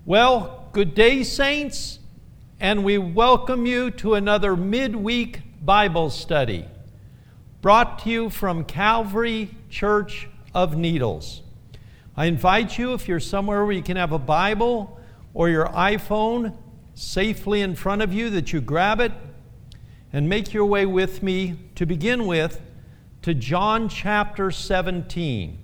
Well, good day, saints, and we welcome you to another midweek Bible study brought to you from Calvary Church of Needles. I invite you, if you're somewhere where you can have a Bible or your iPhone safely in front of you, that you grab it and make your way with me to begin with to John chapter 17.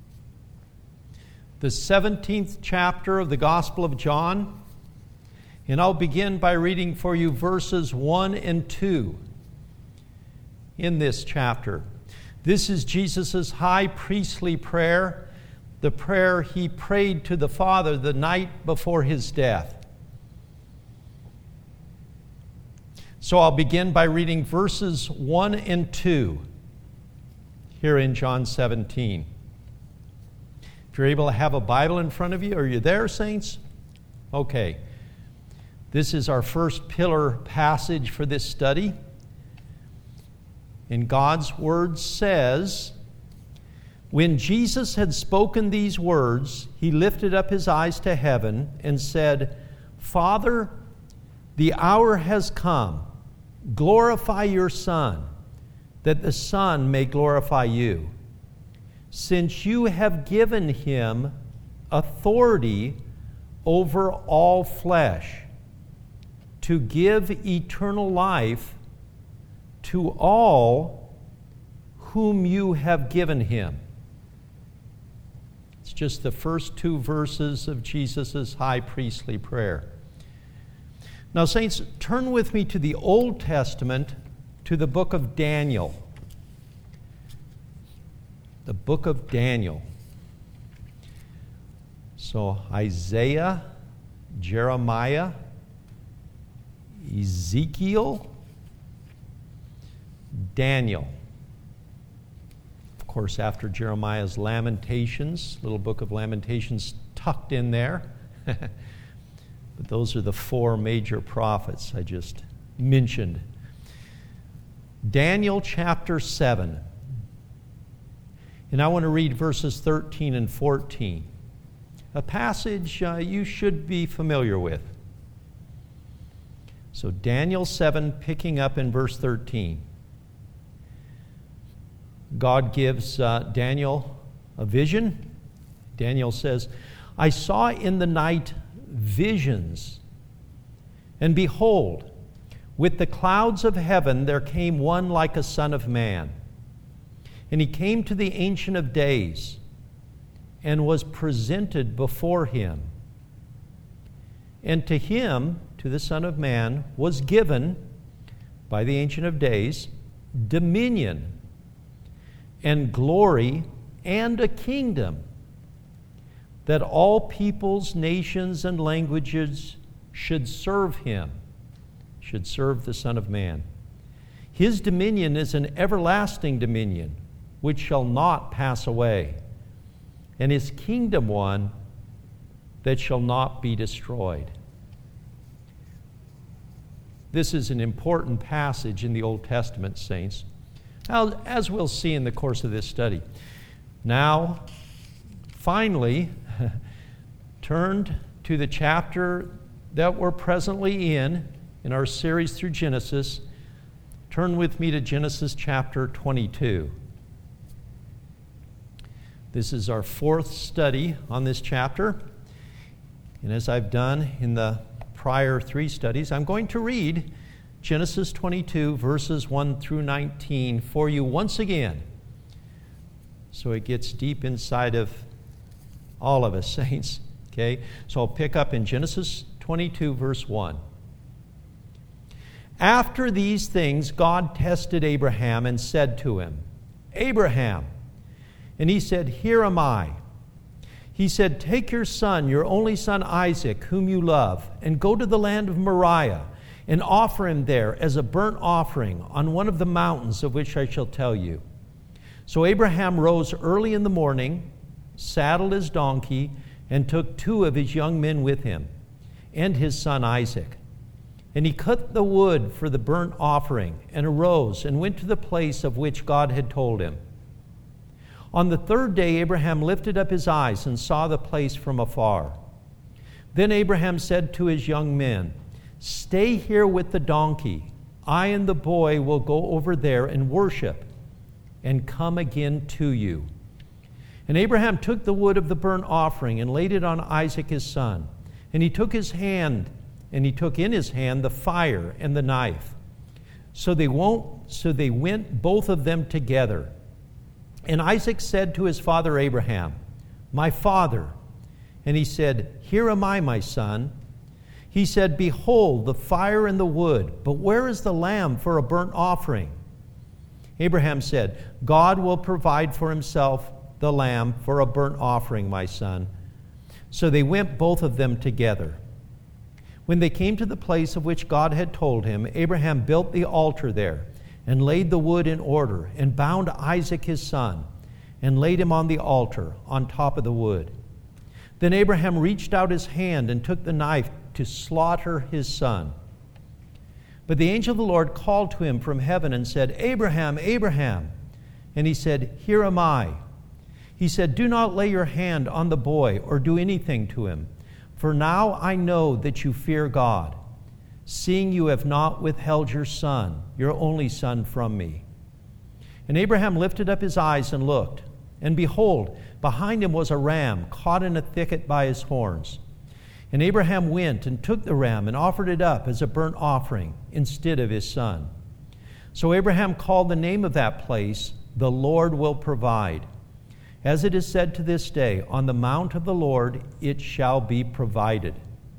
The 17th chapter of the Gospel of John. And I'll begin by reading for you verses 1 and 2 in this chapter. This is Jesus' high priestly prayer, the prayer he prayed to the Father the night before his death. So I'll begin by reading verses 1 and 2 here in John 17. If you're able to have a Bible in front of you, are you there, saints? Okay. This is our first pillar passage for this study. And God's word says, "When Jesus had spoken these words, he lifted up his eyes to heaven and said, 'Father, the hour has come. Glorify your Son, that the Son may glorify you. Since you have given him authority over all flesh, to give eternal life to all whom you have given him.'" It's just the first two verses of Jesus' high priestly prayer. Now, saints, turn with me to the Old Testament, to the book of Daniel. The book of Daniel. So Isaiah, Jeremiah, Ezekiel, Daniel. Of course, after Jeremiah's Lamentations, little book of Lamentations tucked in there. But those are the four major prophets I just mentioned. Daniel chapter 7. And I want to read verses 13 and 14. A passage you should be familiar with. So Daniel 7, picking up in verse 13. God gives Daniel a vision. Daniel says, "I saw in the night visions, and behold, with the clouds of heaven there came one like a son of man. And he came to the Ancient of Days and was presented before him. And to him, to the Son of Man, was given by the Ancient of Days dominion and glory and a kingdom, that all peoples, nations, and languages should serve him," should serve the Son of Man. "His dominion is an everlasting dominion, which shall not pass away, and his kingdom one that shall not be destroyed." This is an important passage in the Old Testament, saints, as we'll see in the course of this study. Now, finally, turned to the chapter that we're presently in our series through Genesis. Turn with me to Genesis chapter 22. This is our fourth study on this chapter. And as I've done in the prior three studies, I'm going to read Genesis 22, verses 1 through 19 for you once again, so it gets deep inside of all of us, saints. Okay? So I'll pick up in Genesis 22, verse 1. "After these things, God tested Abraham and said to him, 'Abraham.' And he said, 'Here am I.' He said, 'Take your son, your only son Isaac, whom you love, and go to the land of Moriah, and offer him there as a burnt offering on one of the mountains of which I shall tell you.' So Abraham rose early in the morning, saddled his donkey, and took 2 of his young men with him, and his son Isaac. And he cut the wood for the burnt offering, and arose and went to the place of which God had told him. On the 3rd day Abraham lifted up his eyes and saw the place from afar. Then Abraham said to his young men, "Stay here with the donkey. I and the boy will go over there and worship and come again to you." And Abraham took the wood of the burnt offering and laid it on Isaac his son. And he took in his hand the fire and the knife. So they went both of them together. And Isaac said to his father Abraham, "My father." And he said, "Here am I, my son." He said, "Behold, the fire and the wood, but where is the lamb for a burnt offering?" Abraham said, "God will provide for himself the lamb for a burnt offering, my son." So they went both of them together. When they came to the place of which God had told him, Abraham built the altar there and laid the wood in order and bound Isaac his son and laid him on the altar on top of the wood. Then Abraham reached out his hand and took the knife to slaughter his son. But the angel of the Lord called to him from heaven and said, "Abraham, Abraham." And he said, "Here am I." He said, "Do not lay your hand on the boy or do anything to him, for now I know that you fear God, seeing you have not withheld your son, your only son, from me." And Abraham lifted up his eyes and looked, and behold, behind him was a ram caught in a thicket by his horns. And Abraham went and took the ram and offered it up as a burnt offering instead of his son. So Abraham called the name of that place, "The Lord will provide." As it is said to this day, "On the mount of the Lord it shall be provided."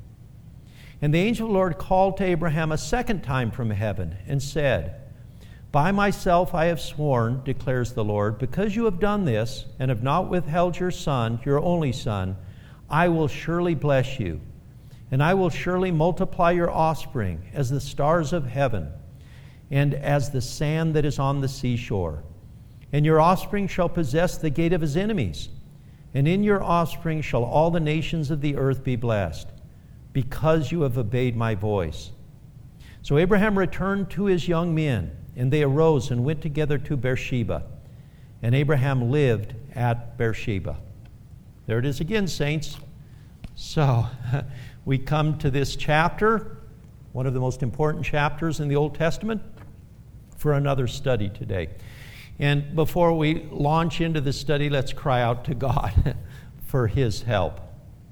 And the angel of the Lord called to Abraham a second time from heaven and said, "By myself I have sworn, declares the Lord, because you have done this and have not withheld your son, your only son, I will surely bless you, and I will surely multiply your offspring as the stars of heaven and as the sand that is on the seashore. And your offspring shall possess the gate of his enemies, and in your offspring shall all the nations of the earth be blessed, because you have obeyed my voice." So Abraham returned to his young men, and they arose and went together to Beersheba. And Abraham lived at Beersheba. There it is again, saints. So we come to this chapter, one of the most important chapters in the Old Testament, for another study today. And before we launch into the study, let's cry out to God for his help.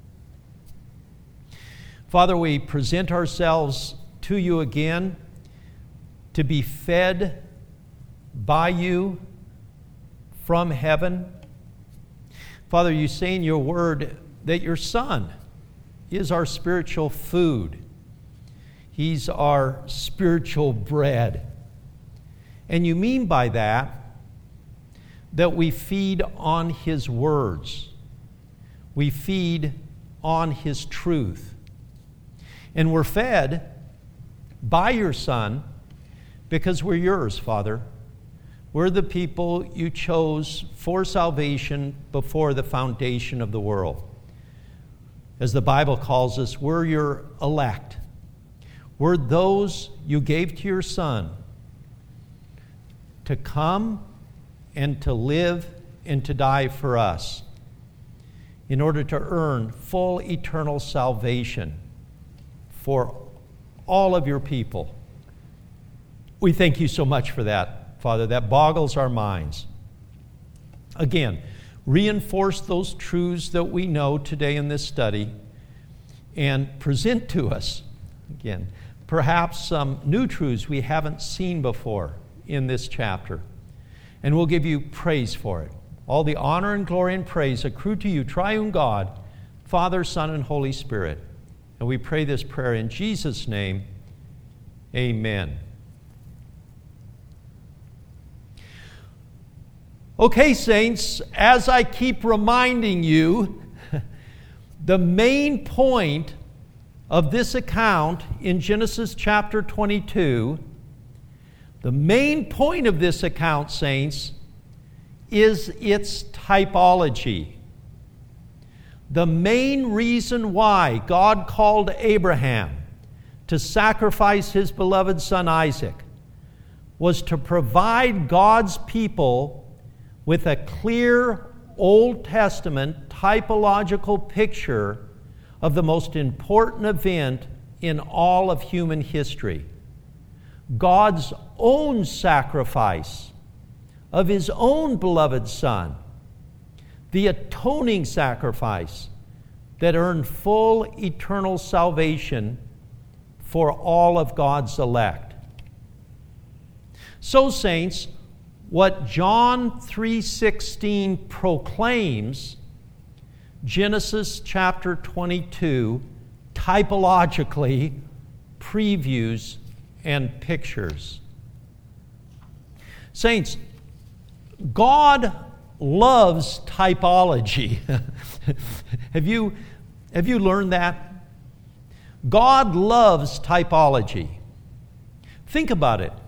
Father, we present ourselves to you again to be fed by you from heaven. Father, you say in your word that your Son is our spiritual food. He's our spiritual bread. And you mean by that we feed on his words. We feed on his truth. And we're fed by your Son because we're yours, Father. We're the people you chose for salvation before the foundation of the world. As the Bible calls us, we're your elect. We're those you gave to your Son to come and to live and to die for us in order to earn full eternal salvation for all of your people. We thank you so much for that, Father. That boggles our minds. Again, reinforce those truths that we know today in this study and present to us, again, perhaps some new truths we haven't seen before in this chapter. And we'll give you praise for it. All the honor and glory and praise accrue to you, triune God, Father, Son, and Holy Spirit. And we pray this prayer in Jesus' name. Amen. Okay, saints, as I keep reminding you, the main point of this account in Genesis chapter 22, the main point of this account, saints, is its typology. The main reason why God called Abraham to sacrifice his beloved son Isaac was to provide God's people with a clear Old Testament typological picture of the most important event in all of human history. God's own sacrifice of His own beloved Son, the atoning sacrifice that earned full eternal salvation for all of God's elect. So, saints, what John 3:16 proclaims, Genesis chapter 22 typologically previews and pictures. Saints, God loves typology. Have you learned that? God loves typology. Think about it.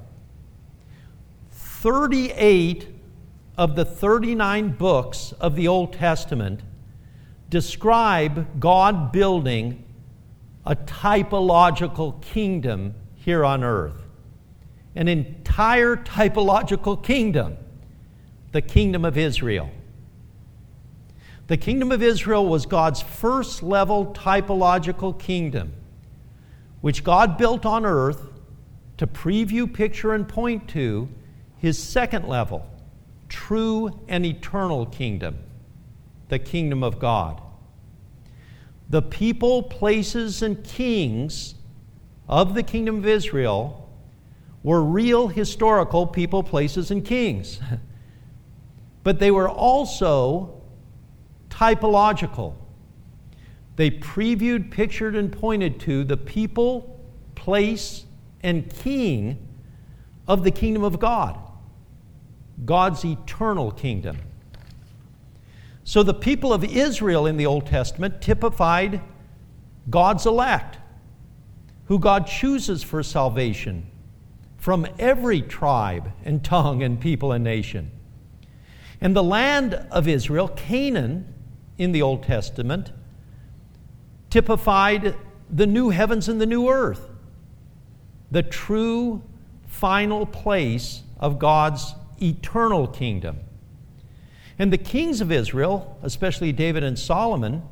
38 of the 39 books of the Old Testament describe God building a typological kingdom here on earth. An entire typological kingdom, the kingdom of Israel. The kingdom of Israel was God's first level typological kingdom, which God built on earth to preview, picture, and point to His second level, true and eternal kingdom, the kingdom of God. The people, places, and kings of the kingdom of Israel were real historical people, places, and kings. But they were also typological. They previewed, pictured, and pointed to the people, place, and king of the kingdom of God, God's eternal kingdom. So the people of Israel in the Old Testament typified God's elect, who God chooses for salvation from every tribe and tongue and people and nation. And the land of Israel, Canaan, in the Old Testament, typified the new heavens and the new earth, the true final place of God's eternal kingdom. And the kings of Israel, especially David and Solomon,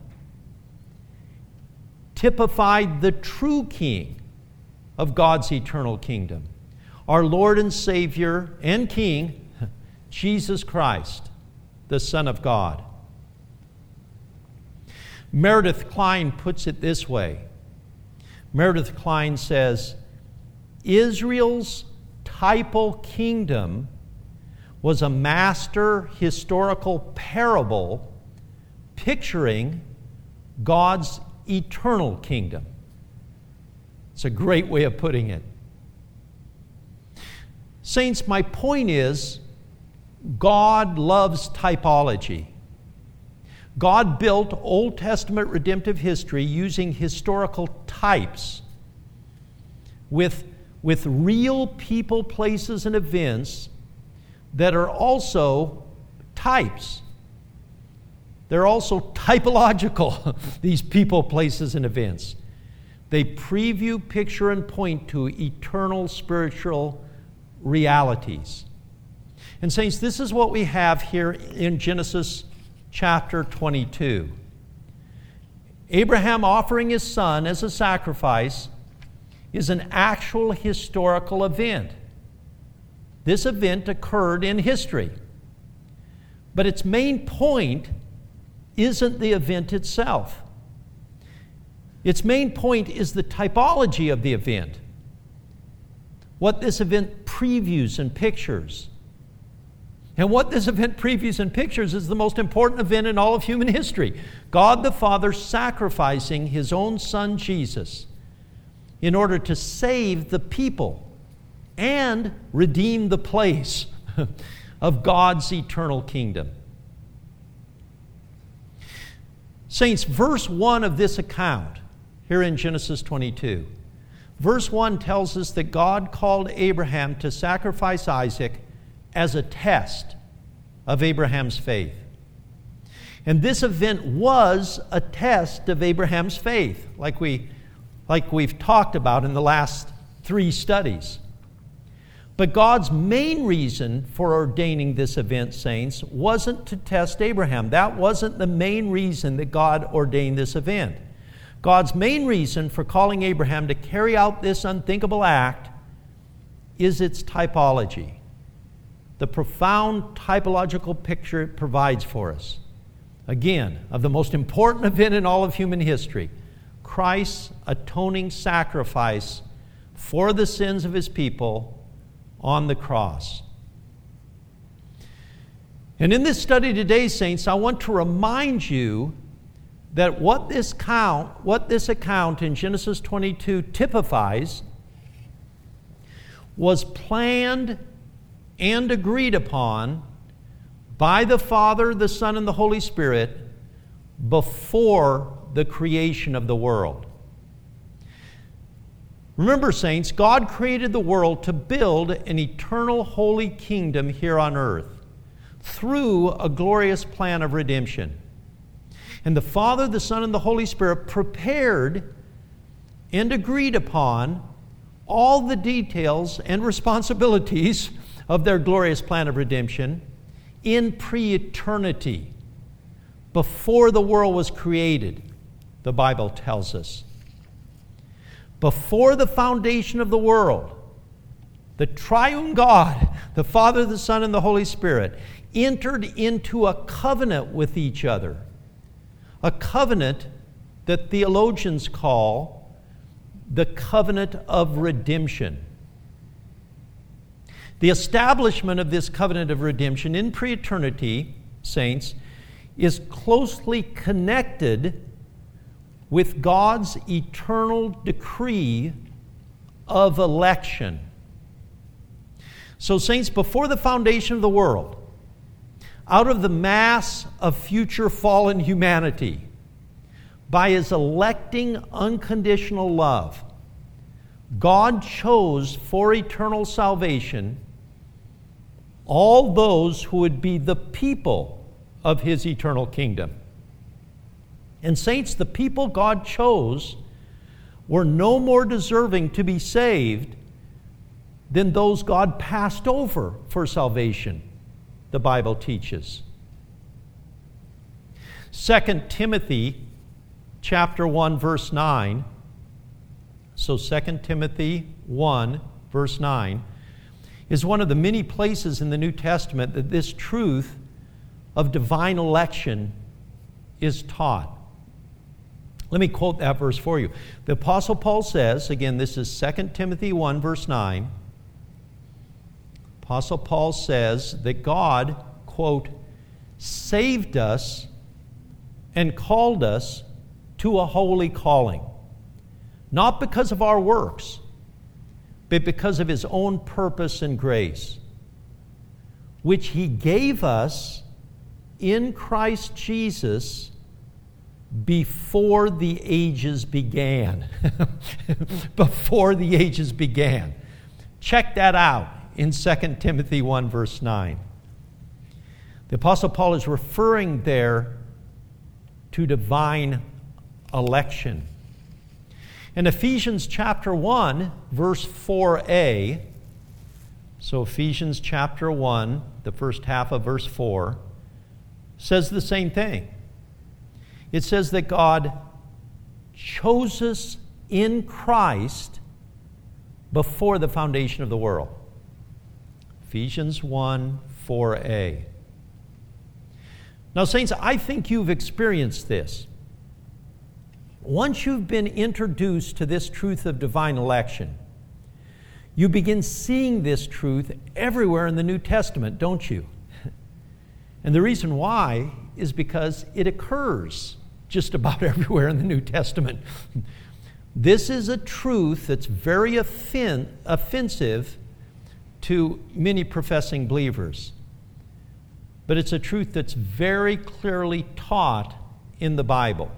typified the true king of God's eternal kingdom, our Lord and Savior and King, Jesus Christ, the Son of God. Meredith Kline puts it this way. Meredith Kline says, Israel's typal kingdom was a master historical parable picturing God's eternal kingdom. It's a great way of putting it. Saints, my point is, God loves typology. God built Old Testament redemptive history using historical types with real people, places, and events that are also types. They're also typological, these people, places, and events. They preview, picture, and point to eternal spiritual realities. And saints, this is what we have here in Genesis chapter 22. Abraham offering his son as a sacrifice is an actual historical event. This event occurred in history. But its main point isn't the event itself. Its main point is the typology of the event. What this event previews and pictures. And what this event previews and pictures is the most important event in all of human history. God the Father sacrificing His own Son Jesus in order to save the people and redeem the place of God's eternal kingdom. Saints, verse 1 of this account, here in Genesis 22, verse 1 tells us that God called Abraham to sacrifice Isaac as a test of Abraham's faith. And this event was a test of Abraham's faith, like we've talked about in the last 3 studies. But God's main reason for ordaining this event, saints, wasn't to test Abraham. That wasn't the main reason that God ordained this event. God's main reason for calling Abraham to carry out this unthinkable act is its typology, the profound typological picture it provides for us. Again, of the most important event in all of human history, Christ's atoning sacrifice for the sins of his people on the cross. And in this study today, saints, I want to remind you that what this account in Genesis 22 typifies was planned and agreed upon by the Father, the Son, and the Holy Spirit before the creation of the world. Remember, saints, God created the world to build an eternal holy kingdom here on earth through a glorious plan of redemption. And the Father, the Son, and the Holy Spirit prepared and agreed upon all the details and responsibilities of their glorious plan of redemption in pre-eternity, before the world was created, the Bible tells us. Before the foundation of the world, the triune God, the Father, the Son, and the Holy Spirit, entered into a covenant with each other. A covenant that theologians call the covenant of redemption. The establishment of this covenant of redemption in pre-eternity, saints, is closely connected with God's eternal decree of election. So, saints, before the foundation of the world, out of the mass of future fallen humanity, by his electing unconditional love, God chose for eternal salvation all those who would be the people of his eternal kingdom. And saints, the people God chose were no more deserving to be saved than those God passed over for salvation, the Bible teaches. 2 Timothy chapter 1, verse 9. So 2 Timothy 1, verse 9, is one of the many places in the New Testament that this truth of divine election is taught. Let me quote that verse for you. The Apostle Paul says, again, this is 2 Timothy 1, verse 9. Apostle Paul says that God, quote, saved us and called us to a holy calling, not because of our works, but because of his own purpose and grace, which he gave us in Christ Jesus before the ages began. Before the ages began. Check that out in 2 Timothy 1, verse 9. The Apostle Paul is referring there to divine election. In Ephesians chapter 1, verse 4a, so Ephesians chapter 1, the first half of verse 4, says the same thing. It says that God chose us in Christ before the foundation of the world. Ephesians 1, 4a. Now, saints, I think you've experienced this. Once you've been introduced to this truth of divine election, you begin seeing this truth everywhere in the New Testament, don't you? And the reason why is because it occurs just about everywhere in the New Testament. This is a truth that's very offensive to many professing believers. But it's a truth that's very clearly taught in the Bible.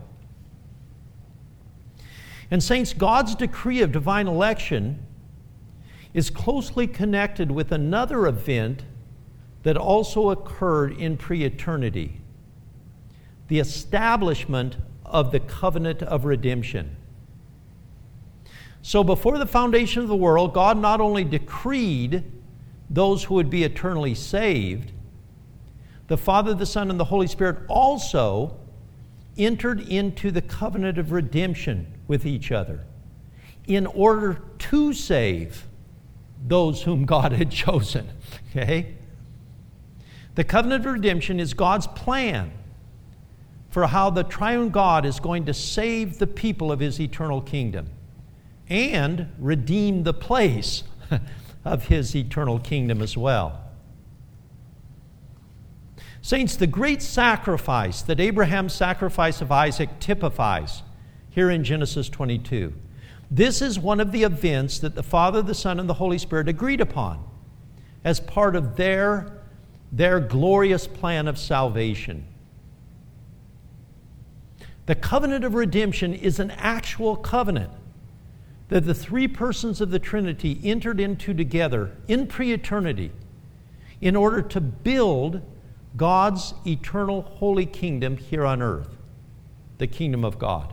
And saints, God's decree of divine election is closely connected with another event that also occurred in pre-eternity: the establishment of the covenant of redemption. So before the foundation of the world, God not only decreed those who would be eternally saved, the Father, the Son, and the Holy Spirit also entered into the covenant of redemption with each other in order to save those whom God had chosen. Okay? The covenant of redemption is God's plan for how the triune God is going to save the people of his eternal kingdom and redeem the place of his eternal kingdom as well. Saints, the great sacrifice that Abraham's sacrifice of Isaac typifies here in Genesis 22, this is one of the events that the Father, the Son, and the Holy Spirit agreed upon as part of their glorious plan of salvation. The covenant of redemption is an actual covenant that the three persons of the Trinity entered into together in pre-eternity in order to build God's eternal holy kingdom here on earth, the kingdom of God.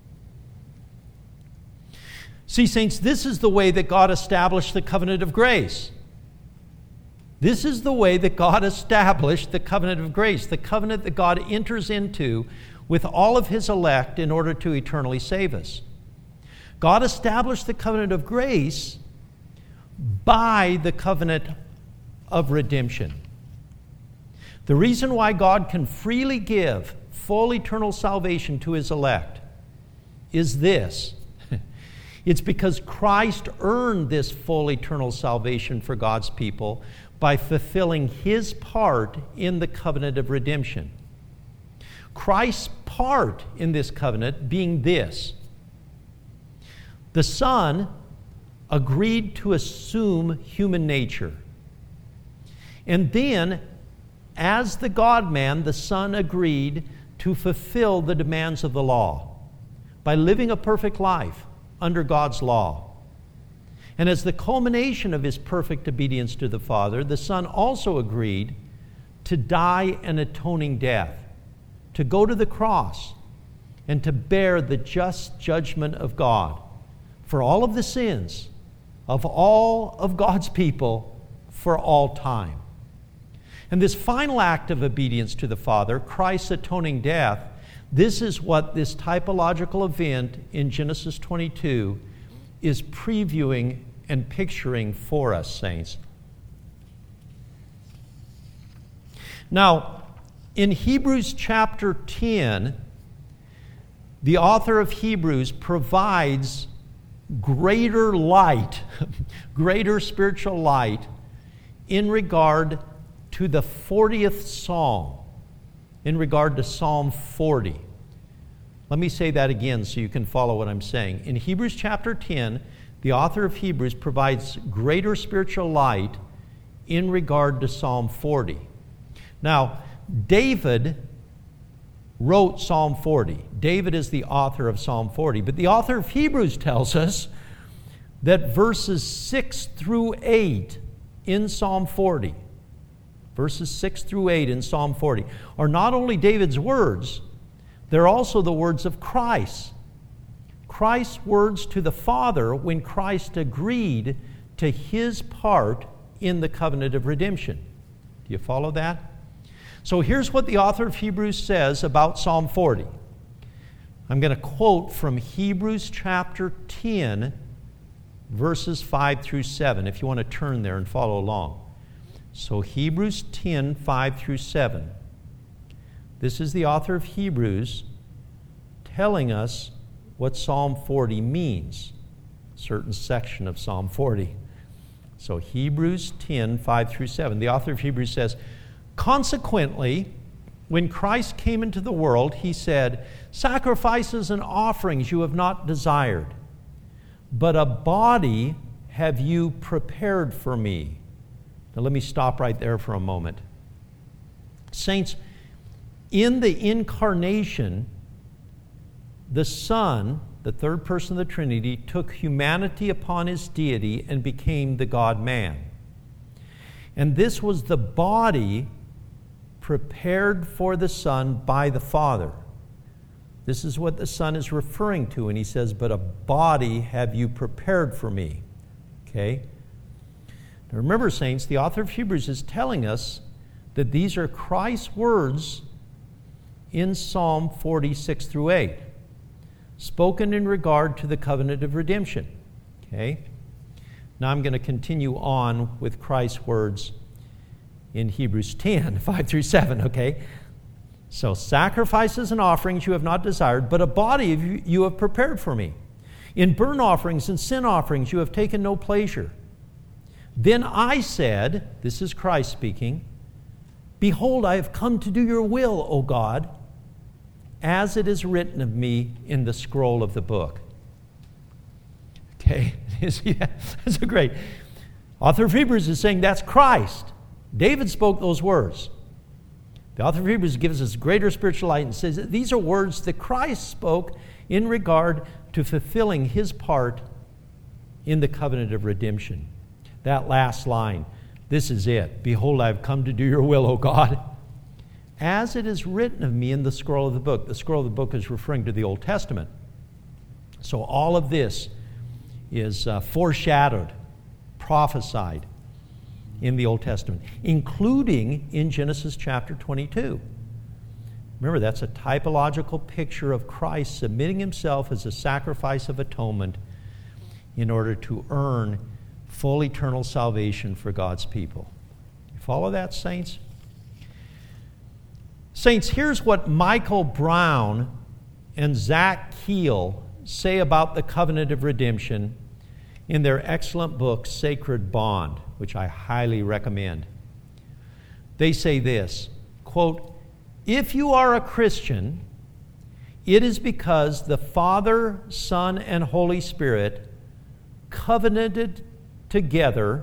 See, saints, this is the way that God established the covenant of grace. This is the way that God established the covenant of grace, the covenant that God enters into with all of his elect in order to eternally save us. God established the covenant of grace by the covenant of redemption. The reason why God can freely give full eternal salvation to his elect is this. It's because Christ earned this full eternal salvation for God's people by fulfilling his part in the covenant of redemption. Christ's part in this covenant being this: the Son agreed to assume human nature. And then, as the God-man, the Son agreed to fulfill the demands of the law by living a perfect life under God's law. And as the culmination of his perfect obedience to the Father, the Son also agreed to die an atoning death, to go to the cross, and to bear the just judgment of God for all of the sins of all of God's people for all time. And this final act of obedience to the Father, Christ's atoning death, this is what this typological event in Genesis 22 is previewing and picturing for us, saints. Now, in Hebrews chapter 10, the author of Hebrews provides greater light, greater spiritual light in regard to the 40th Psalm, in regard to Psalm 40. Let me say that again so you can follow what I'm saying. In Hebrews chapter 10, the author of Hebrews provides greater spiritual light in regard to Psalm 40. Now, David wrote Psalm 40. David is the author of Psalm 40. But the author of Hebrews tells us that verses 6 through 8 in Psalm 40, verses 6 through 8 in Psalm 40, are not only David's words, they're also the words of Christ. Christ's words to the Father when Christ agreed to his part in the covenant of redemption. Do you follow that? So here's what the author of Hebrews says about Psalm 40. I'm going to quote from Hebrews chapter 10, verses 5 through 7, if you want to turn there and follow along. So Hebrews 10, 5 through 7. This is the author of Hebrews telling us what Psalm 40 means, a certain section of Psalm 40. So Hebrews 10, 5 through 7. The author of Hebrews says, "Consequently, when Christ came into the world, he said, 'Sacrifices and offerings you have not desired, but a body have you prepared for me.'" Now let me stop right there for a moment. Saints, in the incarnation, the Son, the third person of the Trinity, took humanity upon his deity and became the God-man. And this was the body prepared for the Son by the Father. This is what the Son is referring to, and he says, "But a body have you prepared for me." Okay? Now remember, saints, the author of Hebrews is telling us that these are Christ's words in Psalm 46 through 8, spoken in regard to the covenant of redemption. Okay? Now I'm going to continue on with Christ's words in Hebrews 10, 5 through 7, okay? So, sacrifices and offerings you have not desired, but a body you have prepared for me. In burnt offerings and sin offerings you have taken no pleasure. Then I said, this is Christ speaking, behold, I have come to do your will, O God, as it is written of me in the scroll of the book. Okay, that's a great. Author of Hebrews is saying that's Christ. David spoke those words. The author of Hebrews gives us greater spiritual light and says that these are words that Christ spoke in regard to fulfilling his part in the covenant of redemption. That last line, this is it. Behold, I have come to do your will, O God. As it is written of me in the scroll of the book. The scroll of the book is referring to the Old Testament. So all of this is foreshadowed, prophesied in the Old Testament, including in Genesis chapter 22. Remember, that's a typological picture of Christ submitting himself as a sacrifice of atonement in order to earn full eternal salvation for God's people. You follow that, saints? Saints, here's what Michael Brown and Zach Keel say about the covenant of redemption in their excellent book, Sacred Bond, which I highly recommend. They say this, quote, if you are a Christian, it is because the Father, Son, and Holy Spirit covenanted together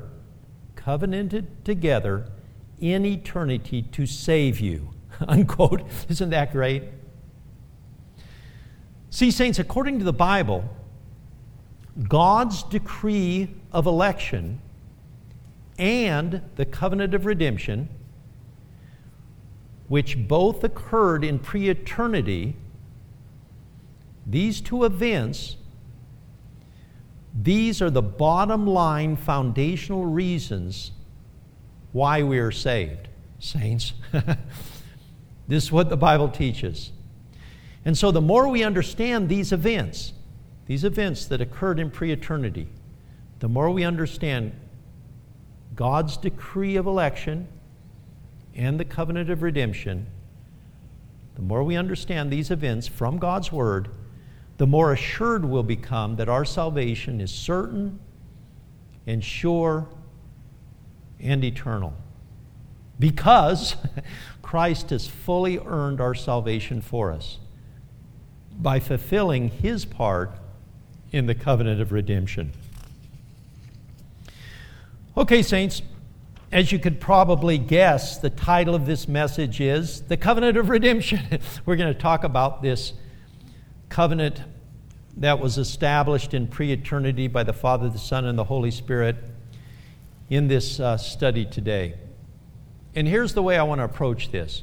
in eternity to save you, unquote. Isn't that great? See, saints, according to the Bible, God's decree of election and the covenant of redemption, which both occurred in pre-eternity, these two events, these are the bottom line foundational reasons why we are saved, saints. This is what the Bible teaches. And so the more we understand these events that occurred in pre-eternity, the more we understand God's decree of election and the covenant of redemption, the more we understand these events from God's Word, the more assured we'll become that our salvation is certain and sure and eternal. Because Christ has fully earned our salvation for us by fulfilling his part in the covenant of redemption. Okay, saints, as you could probably guess, the title of this message is The Covenant of Redemption. We're going to talk about this covenant that was established in pre-eternity by the Father, the Son, and the Holy Spirit in this study today. And here's the way I want to approach this.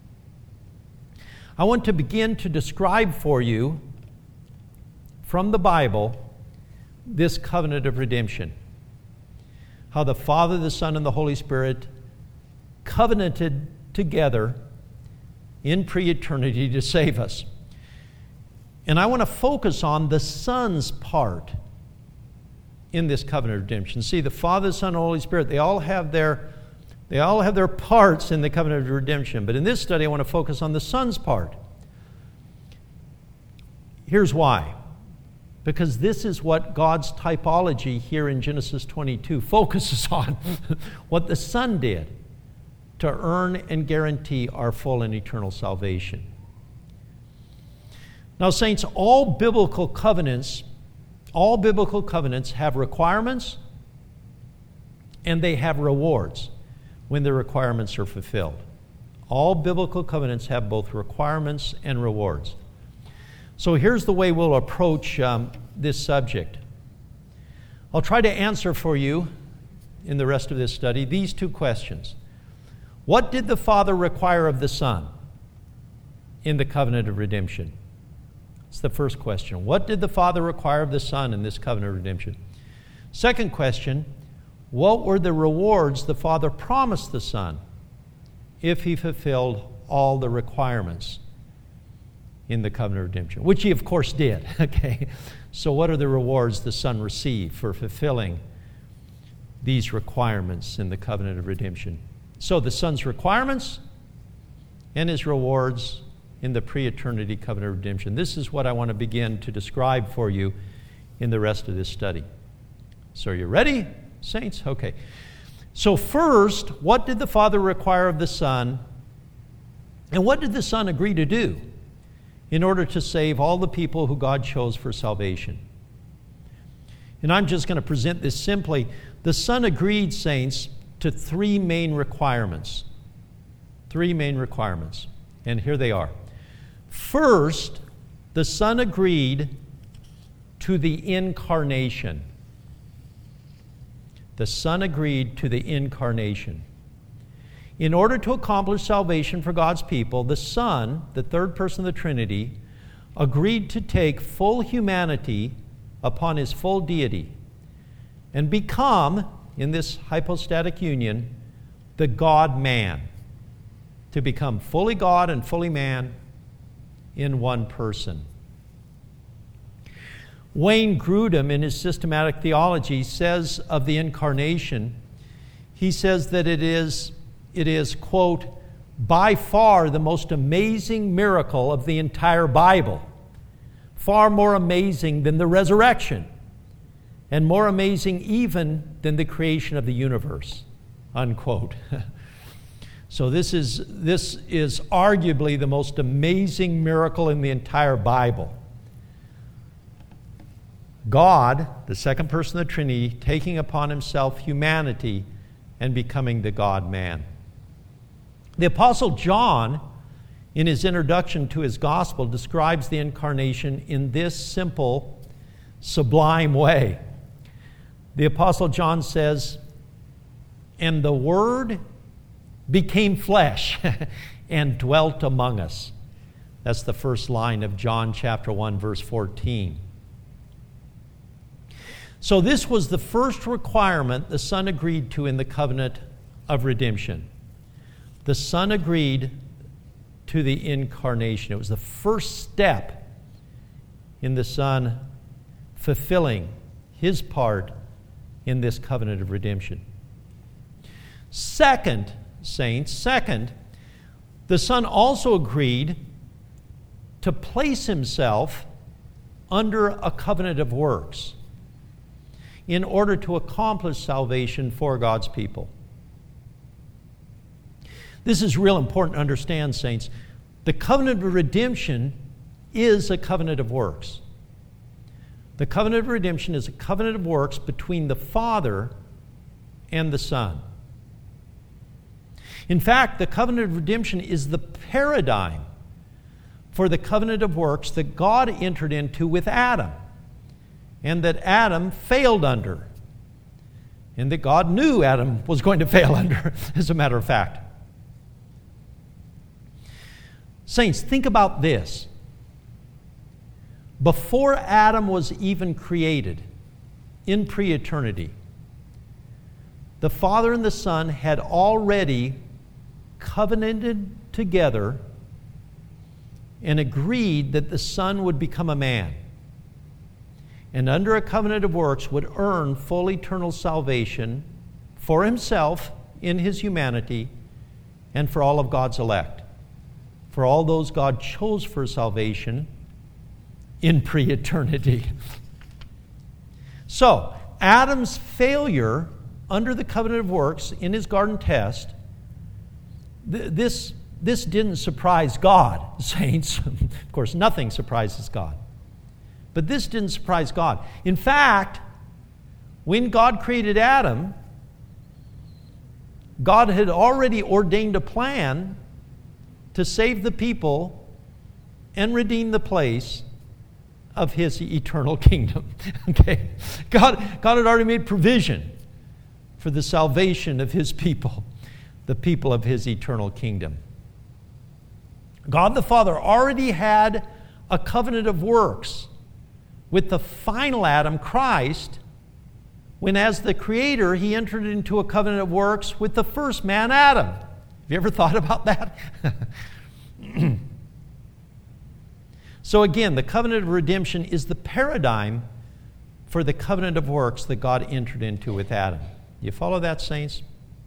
I want to begin to describe for you from the Bible this covenant of redemption. How the Father, the Son, and the Holy Spirit covenanted together in pre-eternity to save us. And I want to focus on the Son's part in this covenant of redemption. See, the Father, the Son, and the Holy Spirit, they all have their parts in the covenant of redemption. But in this study, I want to focus on the Son's part. Here's why. Because this is what God's typology here in Genesis 22 focuses on. What the Son did to earn and guarantee our full and eternal salvation. Now, saints, all biblical covenants have requirements and they have rewards when the requirements are fulfilled. All biblical covenants have both requirements and rewards. So here's the way we'll approach this subject. I'll try to answer for you in the rest of this study these two questions. What did the Father require of the Son in the covenant of redemption? It's the first question. What did the Father require of the Son in this covenant of redemption? Second question, what were the rewards the Father promised the Son if he fulfilled all the requirements in the covenant of redemption, which he, of course, did. Okay, so what are the rewards the Son received for fulfilling these requirements in the covenant of redemption? So the Son's requirements and his rewards in the pre-eternity covenant of redemption. This is what I want to begin to describe for you in the rest of this study. So are you ready, saints? Okay. So first, what did the Father require of the Son, and what did the Son agree to do in order to save all the people who God chose for salvation? And I'm just going to present this simply. The Son agreed, saints, to three main requirements. Three main requirements. And here they are. First, the Son agreed to the incarnation. The Son agreed to the incarnation. In order to accomplish salvation for God's people, the Son, the third person of the Trinity, agreed to take full humanity upon his full deity and become, in this hypostatic union, the God-man, to become fully God and fully man in one person. Wayne Grudem, in his systematic theology, says of the incarnation, he says that it is, quote, by far the most amazing miracle of the entire Bible, far more amazing than the resurrection, and more amazing even than the creation of the universe, unquote. So this is arguably the most amazing miracle in the entire Bible. God, the second person of the Trinity, taking upon himself humanity and becoming the God-man. The Apostle John, in his introduction to his gospel, describes the incarnation in this simple, sublime way. The Apostle John says, "And the Word became flesh and dwelt among us." That's the first line of John chapter 1, verse 14. So this was the first requirement the Son agreed to in the covenant of redemption. The Son agreed to the incarnation. It was the first step in the Son fulfilling his part in this covenant of redemption. Second, saints, the Son also agreed to place himself under a covenant of works in order to accomplish salvation for God's people. This is real important to understand, saints. The covenant of redemption is a covenant of works. The covenant of redemption is a covenant of works between the Father and the Son. In fact, the covenant of redemption is the paradigm for the covenant of works that God entered into with Adam, and that Adam failed under, and that God knew Adam was going to fail under, as a matter of fact. Saints, think about this. Before Adam was even created, in pre-eternity, the Father and the Son had already covenanted together and agreed that the Son would become a man, and under a covenant of works would earn full eternal salvation for himself in his humanity and for all of God's elect, for all those God chose for salvation in pre-eternity. So, Adam's failure under the covenant of works in his garden test, this didn't surprise God, saints. Of course, nothing surprises God. But this didn't surprise God. In fact, when God created Adam, God had already ordained a plan to save the people and redeem the place of his eternal kingdom. Okay? God had already made provision for the salvation of his people, the people of his eternal kingdom. God the Father already had a covenant of works with the final Adam, Christ, when as the Creator, he entered into a covenant of works with the first man, Adam. Have you ever thought about that? So again, the covenant of redemption is the paradigm for the covenant of works that God entered into with Adam. You follow that, saints?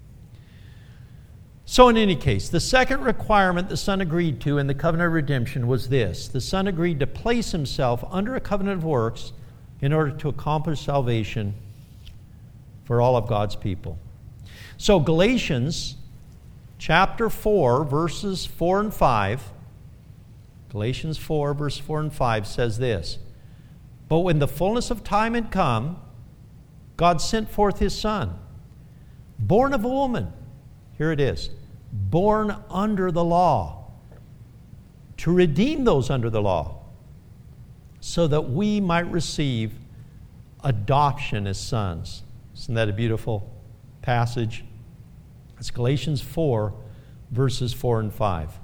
So in any case, the second requirement the Son agreed to in the covenant of redemption was this. The Son agreed to place himself under a covenant of works in order to accomplish salvation for all of God's people. So Galatians chapter 4, verses 4 and 5, Galatians 4, verse 4 and 5 says this, "But when the fullness of time had come, God sent forth his Son, born of a woman." Here it is. "Born under the law, to redeem those under the law, so that we might receive adoption as sons." Isn't that a beautiful passage? It's Galatians 4, verses 4 and 5.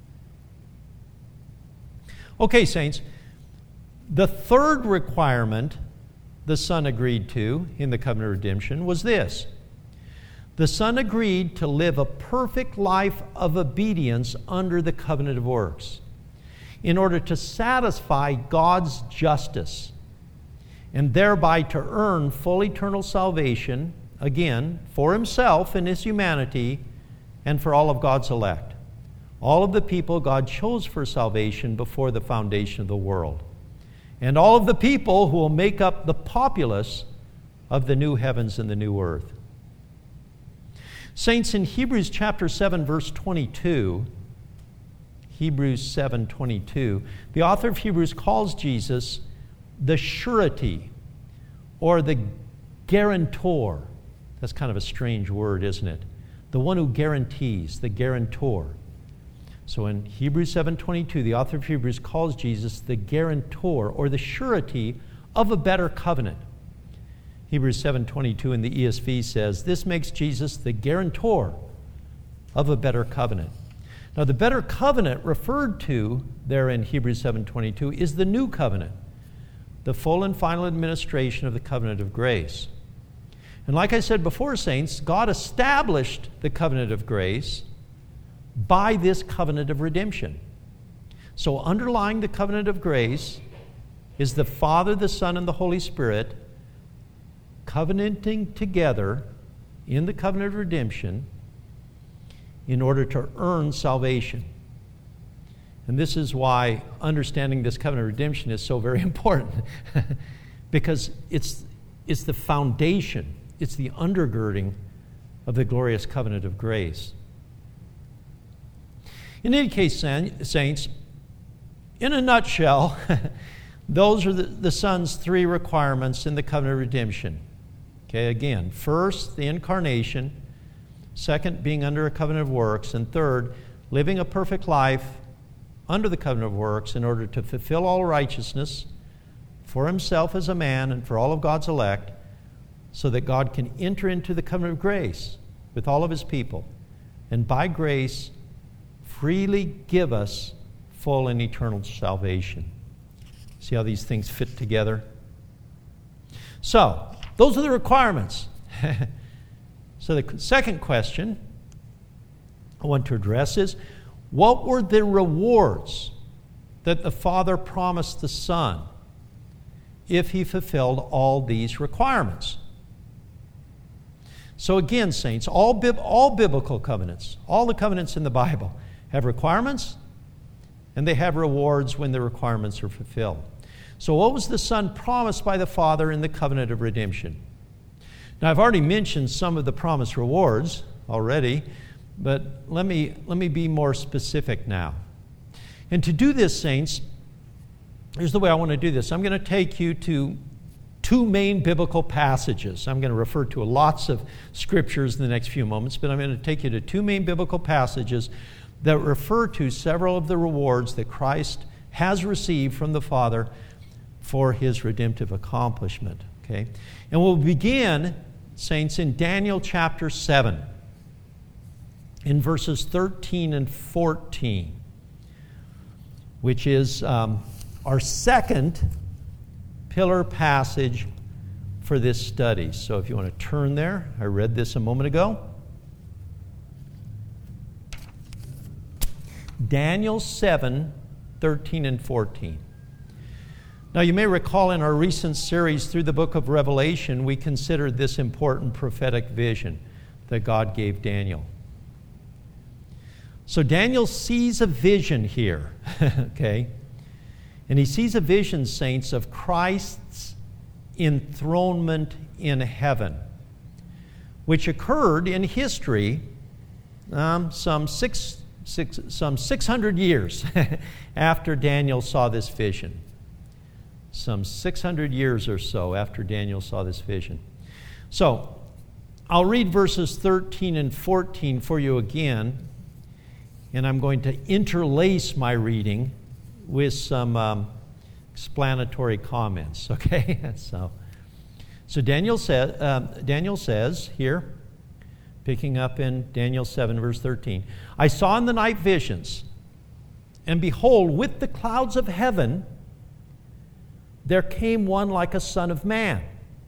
Okay, saints, the third requirement the Son agreed to in the covenant of redemption was this. The Son agreed to live a perfect life of obedience under the covenant of works in order to satisfy God's justice and thereby to earn full eternal salvation, again, for himself and his humanity and for all of God's elect, all of the people God chose for salvation before the foundation of the world, and all of the people who will make up the populace of the new heavens and the new earth. Saints, in Hebrews chapter 7, verse 22, Hebrews 7:22, the author of Hebrews calls Jesus the surety or the guarantor. That's kind of a strange word, isn't it? The one who guarantees, the guarantor. So in Hebrews 7:22, the author of Hebrews calls Jesus the guarantor or the surety of a better covenant. Hebrews 7:22 in the ESV says, "This makes Jesus the guarantor of a better covenant." Now, the better covenant referred to there in Hebrews 7:22 is the new covenant, the full and final administration of the covenant of grace. And like I said before, saints, God established the covenant of grace by this covenant of redemption. So underlying the covenant of grace is the Father, the Son, and the Holy Spirit covenanting together in the covenant of redemption in order to earn salvation. And this is why understanding this covenant of redemption is so very important because it's the foundation, it's the undergirding of the glorious covenant of grace. In any case, saints, in a nutshell, those are the Son's three requirements in the covenant of redemption. Okay, again, first, the incarnation. Second, being under a covenant of works. And third, living a perfect life under the covenant of works in order to fulfill all righteousness for himself as a man and for all of God's elect, so that God can enter into the covenant of grace with all of his people, and by grace freely give us full and eternal salvation. See how these things fit together? So, those are the requirements. So the second question I want to address is, what were the rewards that the Father promised the Son if he fulfilled all these requirements? So again, saints, all biblical covenants, all the covenants in the Bible have requirements, and they have rewards when the requirements are fulfilled. So what was the Son promised by the Father in the covenant of redemption? Now, I've already mentioned some of the promised rewards already, but let me be more specific now. And to do this, saints, here's the way I want to do this. I'm going to take you to two main biblical passages. I'm going to refer to lots of scriptures in the next few moments, but I'm going to take you to two main biblical passages that refer to several of the rewards that Christ has received from the Father for his redemptive accomplishment. Okay? And we'll begin, saints, in Daniel chapter 7, in verses 13 and 14, which is our second pillar passage for this study. So if you want to turn there, I read this a moment ago. Daniel 7, 13 and 14. Now, you may recall in our recent series through the book of Revelation, we considered this important prophetic vision that God gave Daniel. So Daniel sees a vision here, okay? And he sees a vision, saints, of Christ's enthronement in heaven, which occurred in history some 600 years after Daniel saw this vision. Some 600 years or so after Daniel saw this vision. So, I'll read verses 13 and 14 for you again, and I'm going to interlace my reading with some explanatory comments, okay? So Daniel says here, picking up in Daniel 7, verse 13, I saw in the night visions, and behold, with the clouds of heaven, there came one like a son of man.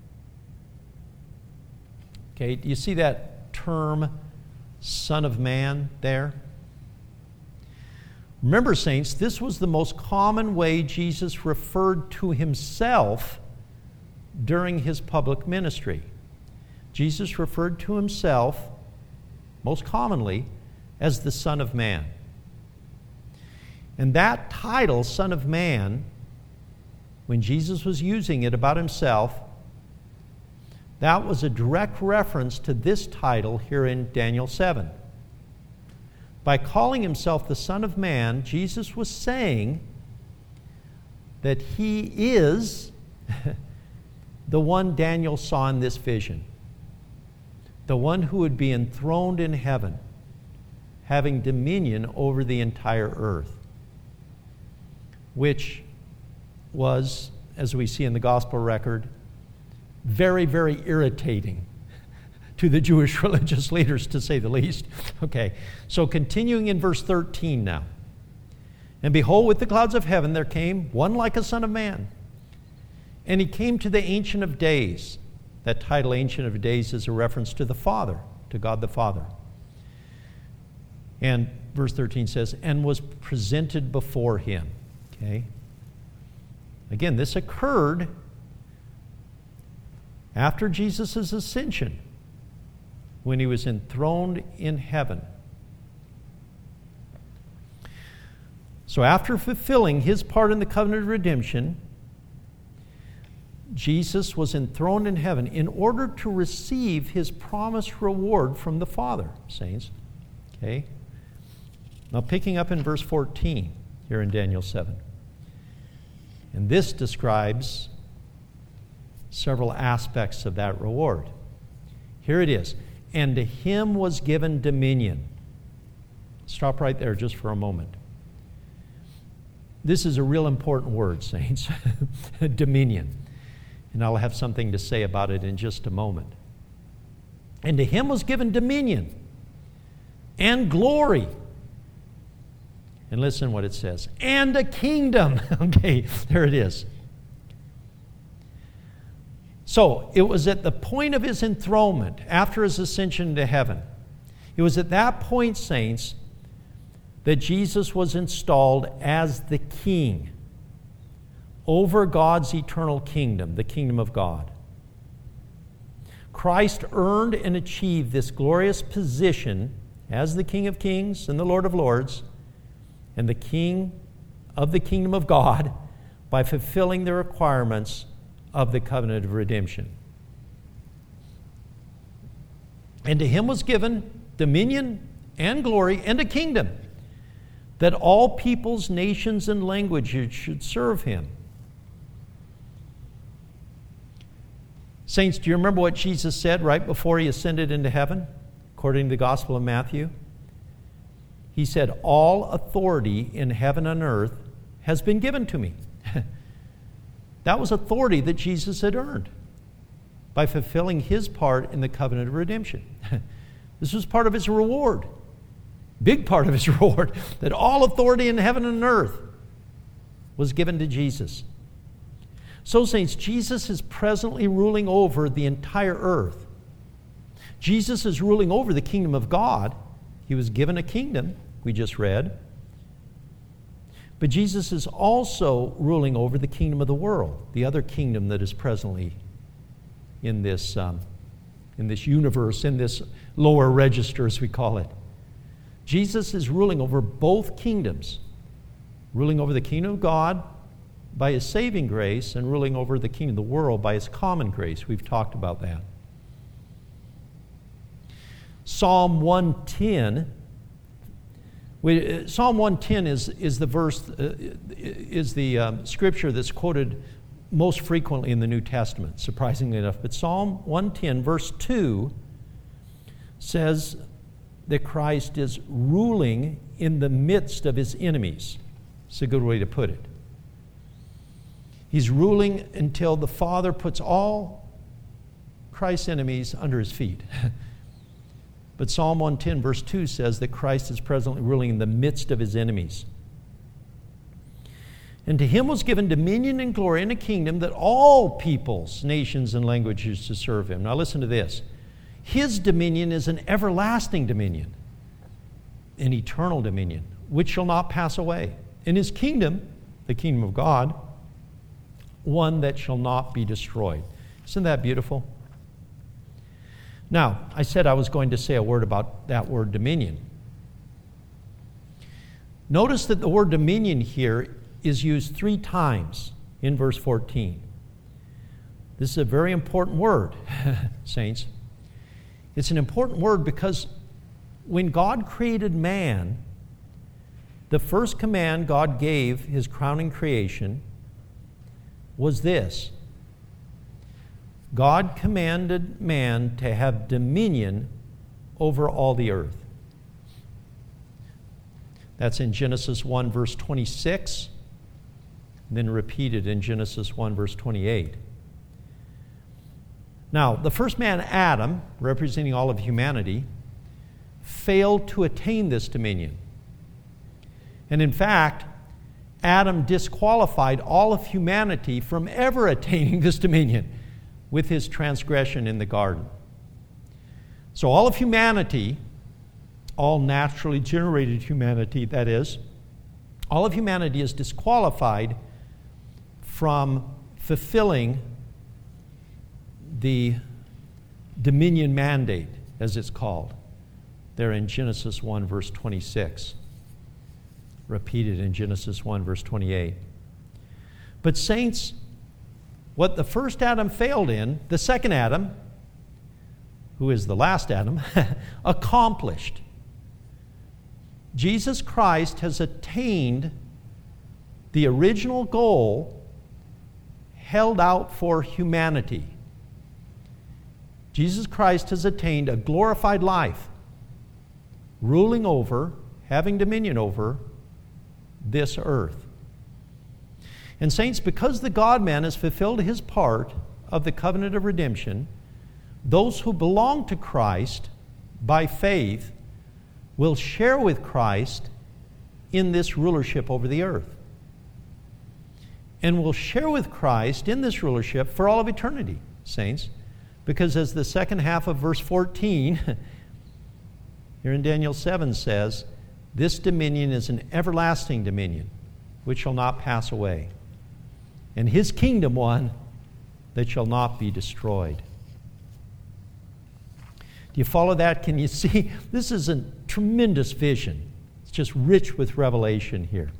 Okay, do you see that term, son of man, there? Remember, saints, this was the most common way Jesus referred to himself during his public ministry. Jesus referred to himself, most commonly, as the Son of Man. And that title, Son of Man, when Jesus was using it about himself, that was a direct reference to this title here in Daniel 7. By calling himself the Son of Man, Jesus was saying that he is the one Daniel saw in this vision, the one who would be enthroned in heaven, having dominion over the entire earth, which was, as we see in the gospel record, very, very irritating to the Jewish religious leaders, to say the least. Okay, so continuing in verse 13 now. And behold, with the clouds of heaven there came one like a son of man. And he came to the Ancient of Days. That title, Ancient of Days, is a reference to the Father, to God the Father. And verse 13 says, and was presented before him. Okay. Again, this occurred after Jesus' ascension, when he was enthroned in heaven. So after fulfilling his part in the covenant of redemption, Jesus was enthroned in heaven in order to receive his promised reward from the Father, saints. Okay? Now picking up in verse 14 here in Daniel 7. And this describes several aspects of that reward. Here it is. And to him was given dominion. Stop right there just for a moment. This is a real important word, saints. Dominion. And I'll have something to say about it in just a moment. And to him was given dominion and glory. And listen what it says. And a kingdom. Okay, there it is. So, it was at the point of his enthronement, after his ascension to heaven, it was at that point, saints, that Jesus was installed as the king over God's eternal kingdom, the kingdom of God. Christ earned and achieved this glorious position as the King of Kings and the Lord of Lords and the King of the kingdom of God by fulfilling the requirements of the covenant of redemption. And to him was given dominion and glory and a kingdom, that all peoples, nations, and languages should serve him. Saints, do you remember what Jesus said right before he ascended into heaven, according to the Gospel of Matthew? He said, all authority in heaven and earth has been given to me. That was authority that Jesus had earned by fulfilling his part in the covenant of redemption. This was part of his reward, big part of his reward, that all authority in heaven and earth was given to Jesus. So, saints, Jesus is presently ruling over the entire earth. Jesus is ruling over the kingdom of God. He was given a kingdom, we just read. But Jesus is also ruling over the kingdom of the world, the other kingdom that is presently in this universe, in this lower register, as we call it. Jesus is ruling over both kingdoms, ruling over the kingdom of God by his saving grace and ruling over the kingdom of the world by his common grace. We've talked about that. Psalm 110. Psalm 110 is the verse, is the scripture that's quoted most frequently in the New Testament, surprisingly enough. But Psalm 110, verse 2, says that Christ is ruling in the midst of his enemies. It's a good way to put it. He's ruling until the Father puts all Christ's enemies under his feet. But Psalm 110, verse 2 says that Christ is presently ruling in the midst of his enemies. And to him was given dominion and glory and a kingdom that all peoples, nations, and languages to serve him. Now listen to this. His dominion is an everlasting dominion, an eternal dominion, which shall not pass away. And his kingdom, the kingdom of God, one that shall not be destroyed. Isn't that beautiful? Now, I said I was going to say a word about that word dominion. Notice that the word dominion here is used 3 times in verse 14. This is a very important word, saints. It's an important word because when God created man, the first command God gave his crowning creation was this: God commanded man to have dominion over all the earth. That's in Genesis 1, verse 26, then repeated in Genesis 1, verse 28. Now, the first man, Adam, representing all of humanity, failed to attain this dominion. And in fact, Adam disqualified all of humanity from ever attaining this dominion with his transgression in the garden. So all of humanity, all naturally generated humanity, that is, all of humanity is disqualified from fulfilling the dominion mandate, as it's called, there in Genesis 1, verse 26, repeated in Genesis 1, verse 28. But saints, what the first Adam failed in, the second Adam, who is the last Adam, accomplished. Jesus Christ has attained the original goal held out for humanity. Jesus Christ has attained a glorified life, ruling over, having dominion over this earth. And saints, because the God-man has fulfilled his part of the covenant of redemption, those who belong to Christ by faith will share with Christ in this rulership over the earth. And will share with Christ in this rulership for all of eternity, saints. Because as the second half of verse 14 here in Daniel 7 says, this dominion is an everlasting dominion which shall not pass away, and his kingdom one that shall not be destroyed. Do you follow that? Can you see? This is a tremendous vision. It's just rich with revelation here.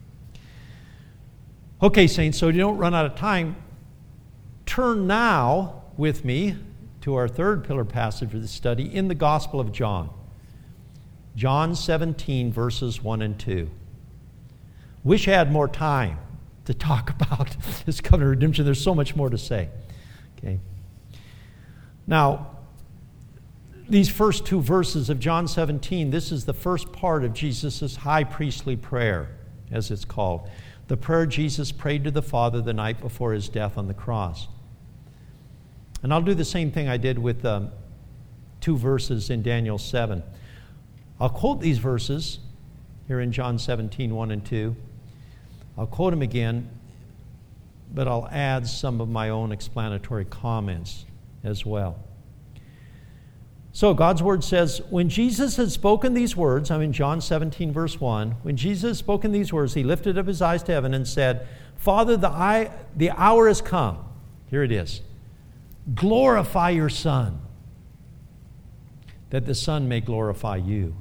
Okay, saints, so you don't run out of time, turn now with me to our third pillar passage of the study in the Gospel of John. John 17, verses 1 and 2. Wish I had more time to talk about this covenant of redemption. There's so much more to say. Okay. Now, these first 2 verses of John 17, this is the first part of Jesus' high priestly prayer, as it's called. The prayer Jesus prayed to the Father the night before his death on the cross. And I'll do the same thing I did with 2 verses in Daniel 7. I'll quote these verses here in John 17, 1 and 2. I'll quote them again, but I'll add some of my own explanatory comments as well. So God's word says, when Jesus had spoken these words, I'm in John 17, verse 1, when Jesus had spoken these words, he lifted up his eyes to heaven and said, Father, the hour has come. Here it is. Glorify your Son, that the Son may glorify you.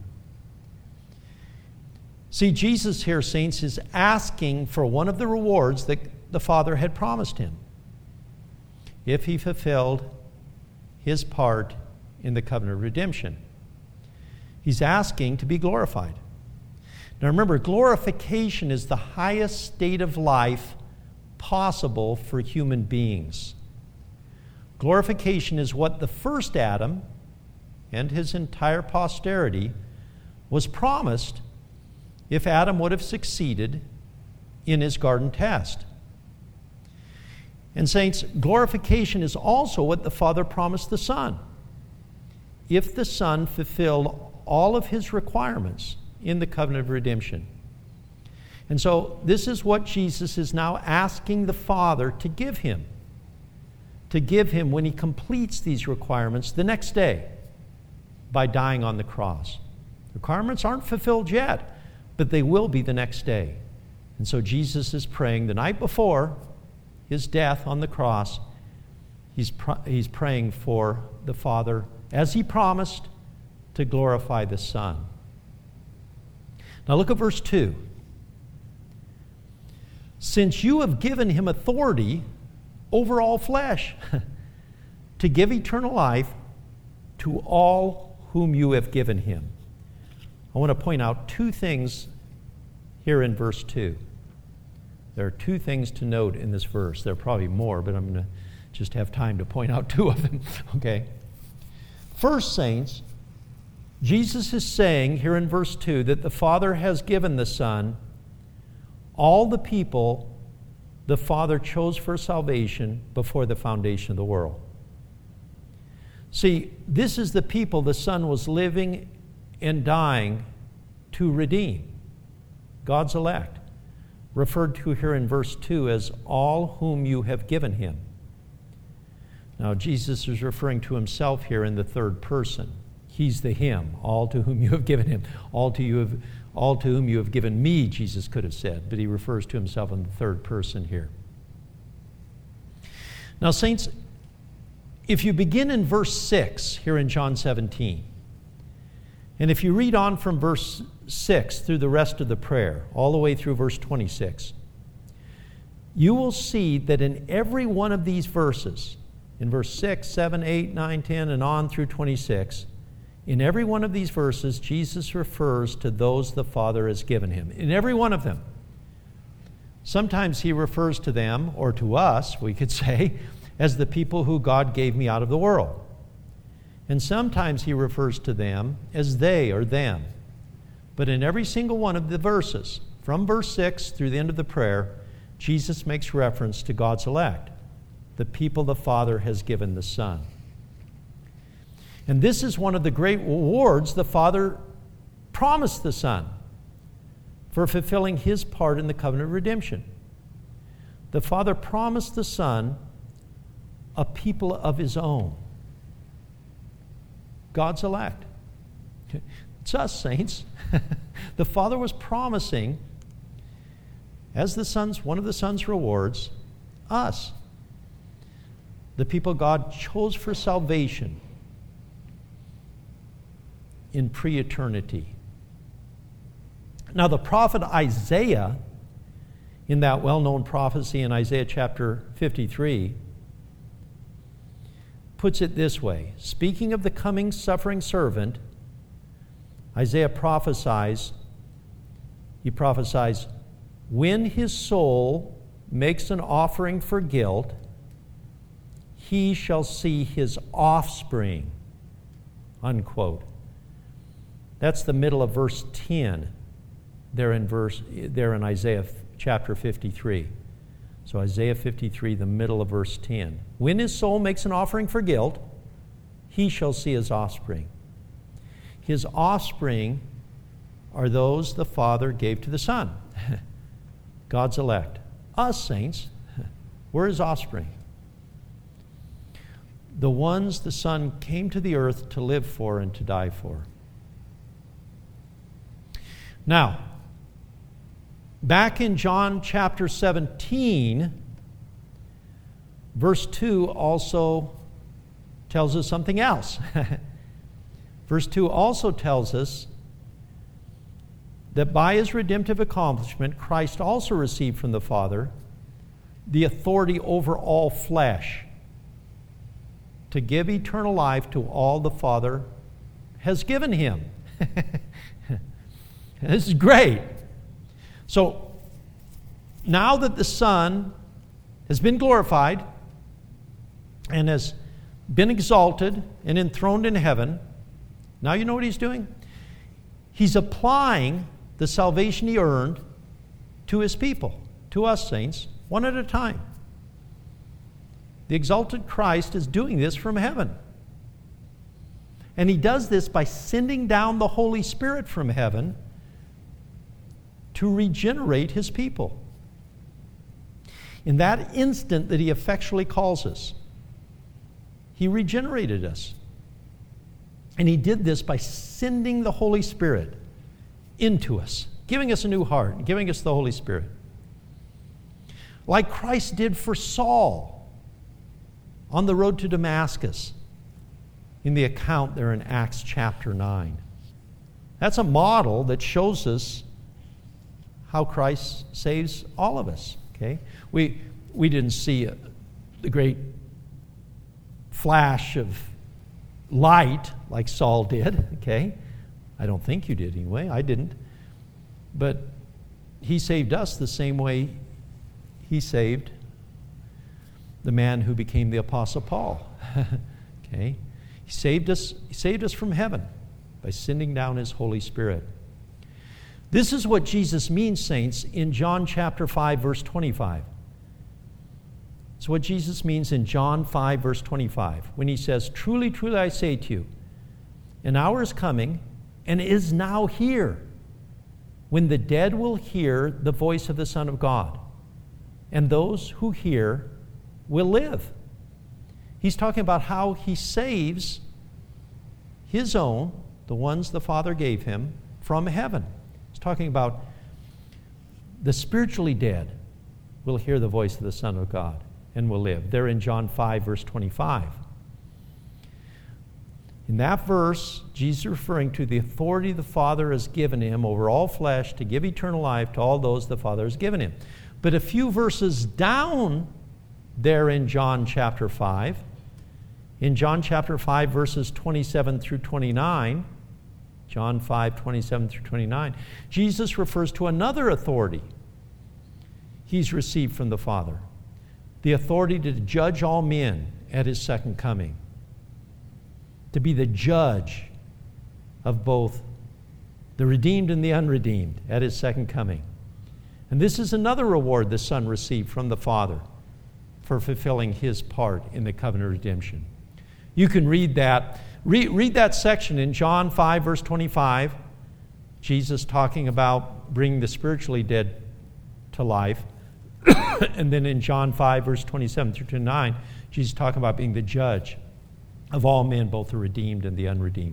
See, Jesus here, saints, is asking for one of the rewards that the Father had promised him if he fulfilled his part in the covenant of redemption. He's asking to be glorified. Now remember, glorification is the highest state of life possible for human beings. Glorification is what the first Adam and his entire posterity was promised if Adam would have succeeded in his garden test. And saints, glorification is also what the Father promised the Son, if the Son fulfilled all of his requirements in the covenant of redemption. And so this is what Jesus is now asking the Father to give him when he completes these requirements the next day by dying on the cross. The requirements aren't fulfilled yet, but they will be the next day. And so Jesus is praying the night before his death on the cross. He's praying for the Father, as he promised, to glorify the Son. Now look at verse 2. Since you have given him authority over all flesh, to give eternal life to all whom you have given him. I want to point out two things here in verse 2. There are two things to note in this verse. There are probably more, but I'm going to just have time to point out two of them. Okay. First, saints, Jesus is saying here in verse 2 that the Father has given the Son all the people the Father chose for salvation before the foundation of the world. See, this is the people the Son was living and dying to redeem. God's elect, referred to here in verse 2 as all whom you have given him. Now, Jesus is referring to himself here in the third person. He's the him, all to whom you have given him. All to whom you have given me, Jesus could have said, but he refers to himself in the third person here. Now, saints, if you begin in verse 6 here in John 17, and if you read on from verse 6 through the rest of the prayer, all the way through verse 26, you will see that in every one of these verses, in verse 6, 7, 8, 9, 10, and on through 26, in every one of these verses, Jesus refers to those the Father has given him. In every one of them. Sometimes he refers to them, or to us, we could say, as the people who God gave me out of the world. And sometimes he refers to them as they or them. But in every single one of the verses, from verse 6 through the end of the prayer, Jesus makes reference to God's elect, the people the Father has given the Son. And this is one of the great rewards the Father promised the Son for fulfilling his part in the covenant of redemption. The Father promised the Son a people of his own, God's elect. It's us, saints. The Father was promising, as one of the Son's rewards, us, the people God chose for salvation in pre-eternity. Now, the prophet Isaiah, in that well-known prophecy in Isaiah chapter 53, puts it this way. Speaking of the coming suffering servant, Isaiah prophesies, when his soul makes an offering for guilt, he shall see his offspring, unquote. That's the middle of verse 10 there in Isaiah chapter 53. So Isaiah 53, the middle of verse 10. When his soul makes an offering for guilt, he shall see his offspring. His offspring are those the Father gave to the Son, God's elect. Us, saints, we're his offspring. the ones the Son came to the earth to live for and to die for. Now, back in John chapter 17, verse 2 also tells us something else. Verse 2 also tells us that by his redemptive accomplishment, Christ also received from the Father the authority over all flesh to give eternal life to all the Father has given him. This is great. So, now that the Son has been glorified and has been exalted and enthroned in heaven, now you know what he's doing? He's applying the salvation he earned to his people, to us saints, one at a time. The exalted Christ is doing this from heaven. And he does this by sending down the Holy Spirit from heaven to regenerate his people. In that instant that he effectually calls us, he regenerated us. And he did this by sending the Holy Spirit into us, giving us a new heart, giving us the Holy Spirit. Like Christ did for Saul on the road to Damascus in the account there in Acts chapter 9. That's a model that shows us how Christ saves all of us. Okay? We didn't see the great flash of light like Saul did, okay? I don't think you did anyway. I didn't. But he saved us the same way he saved the man who became the Apostle Paul. Okay? He saved us from heaven by sending down his Holy Spirit. This is what Jesus means, saints, in John chapter 5, verse 25. It's what Jesus means in John 5, verse 25, when he says, "Truly, truly, I say to you, an hour is coming and is now here, when the dead will hear the voice of the Son of God, and those who hear will live." He's talking about how he saves his own, the ones the Father gave him, from heaven. He's talking about the spiritually dead will hear the voice of the Son of God and will live. They're in John 5, verse 25. In that verse, Jesus is referring to the authority the Father has given him over all flesh to give eternal life to all those the Father has given him. But a few verses down there in John chapter 5, in John chapter 5, verses 27 through 29, John 5, 27 through 29, Jesus refers to another authority he's received from the Father. The authority to judge all men at his second coming. To be the judge of both the redeemed and the unredeemed at his second coming. And this is another reward the Son received from the Father for fulfilling his part in the covenant of redemption. You can read that. Read that section in John 5, verse 25. Jesus talking about bringing the spiritually dead to life. And then in John 5, verse 27 through 29, Jesus talking about being the judge of all men, both the redeemed and the unredeemed.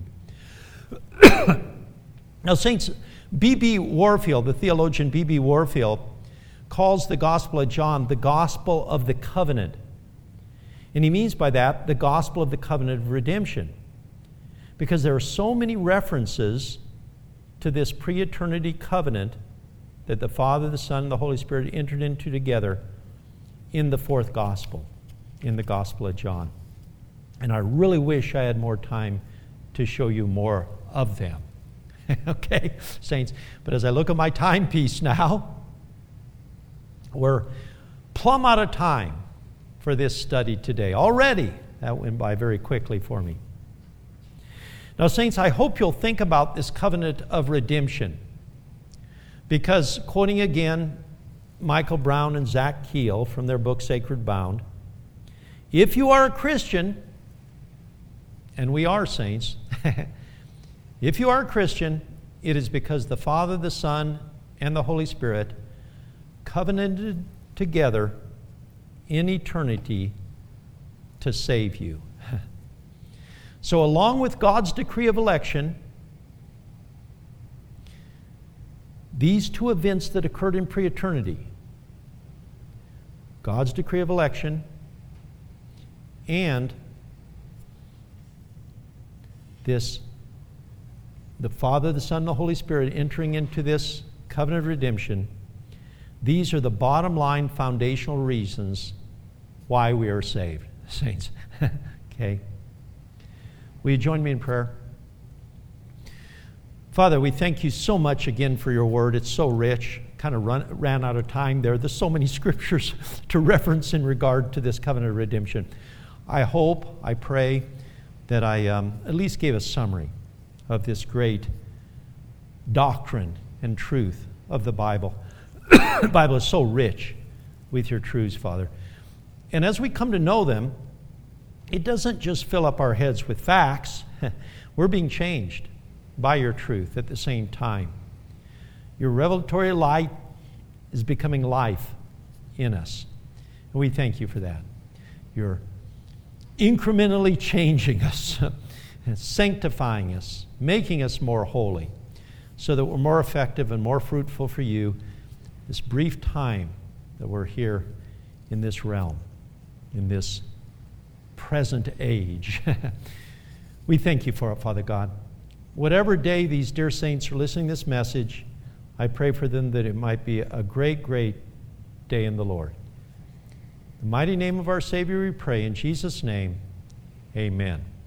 Now, saints, B.B. Warfield, the theologian B.B. Warfield, calls the Gospel of John the Gospel of the Covenant. And he means by that the Gospel of the Covenant of Redemption. Because there are so many references to this pre-eternity covenant that the Father, the Son, and the Holy Spirit entered into together in the fourth Gospel, in the Gospel of John. And I really wish I had more time to show you more of them. Okay, saints? But as I look at my timepiece now, we're plumb out of time for this study today. Already, that went by very quickly for me. Now, saints, I hope you'll think about this covenant of redemption. Because, quoting again Michael Brown and Zach Keel from their book Sacred Bound, if you are a Christian, and we are saints, if you are a Christian, it is because the Father, the Son, and the Holy Spirit covenanted together in eternity to save you. So along with God's decree of election, these two events that occurred in pre-eternity, God's decree of election and the Father, the Son, and the Holy Spirit entering into this covenant of redemption, these are the bottom line foundational reasons why we are saved, saints. Okay? Will you join me in prayer? Father, we thank you so much again for your word. It's so rich. Kind of ran out of time there. There's so many scriptures to reference in regard to this covenant of redemption. I hope, I pray that I at least gave a summary of this great doctrine and truth of the Bible. The Bible is so rich with your truths, Father. And as we come to know them, it doesn't just fill up our heads with facts. We're being changed by your truth at the same time. Your revelatory light is becoming life in us. And we thank you for that. You're incrementally changing us, sanctifying us, making us more holy, so that we're more effective and more fruitful for you this brief time that we're here in this realm, in this present age. We thank you for it, Father God. Whatever day these dear saints are listening to this message, I pray for them that it might be a great, great day in the Lord. In the mighty name of our Savior we pray, in Jesus' name, amen.